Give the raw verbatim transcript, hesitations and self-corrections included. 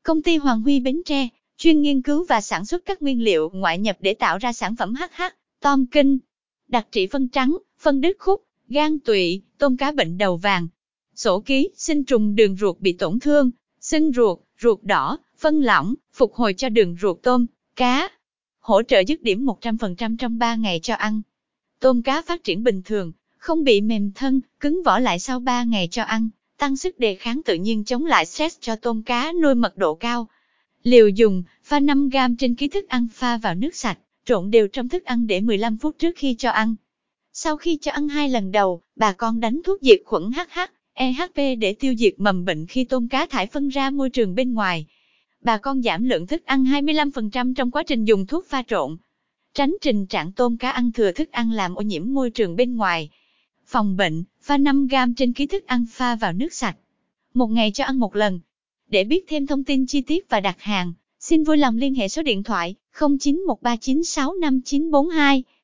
Công ty Hoàng Huy Bến Tre, chuyên nghiên cứu và sản xuất các nguyên liệu ngoại nhập để tạo ra sản phẩm hát hát, tôm kinh, đặc trị phân trắng, phân đứt khúc, gan tụy, tôm cá bệnh đầu vàng. Sổ ký, sinh trùng đường ruột bị tổn thương, sưng ruột, ruột đỏ, phân lỏng, phục hồi cho đường ruột tôm, cá. Hỗ trợ dứt điểm một trăm phần trăm trong ba ngày cho ăn. Tôm cá phát triển bình thường, không bị mềm thân, cứng vỏ lại sau ba ngày cho ăn, tăng sức đề kháng tự nhiên chống lại stress cho tôm cá nuôi mật độ cao. Liều dùng, pha năm gam trên ký thức ăn pha vào nước sạch, trộn đều trong thức ăn để mười lăm phút trước khi cho ăn. Sau khi cho ăn hai lần đầu, bà con đánh thuốc diệt khuẩn hát hát, e hát pê để tiêu diệt mầm bệnh khi tôm cá thải phân ra môi trường bên ngoài. Bà con giảm lượng thức ăn hai mươi lăm phần trăm trong quá trình dùng thuốc pha trộn. Tránh tình trạng tôm cá ăn thừa thức ăn làm ô nhiễm môi trường bên ngoài. Phòng bệnh, pha năm gam trên ký thức ăn pha vào nước sạch. Một ngày cho ăn một lần. Để biết thêm thông tin chi tiết và đặt hàng, xin vui lòng liên hệ số điện thoại không chín một ba chín sáu năm chín bốn hai.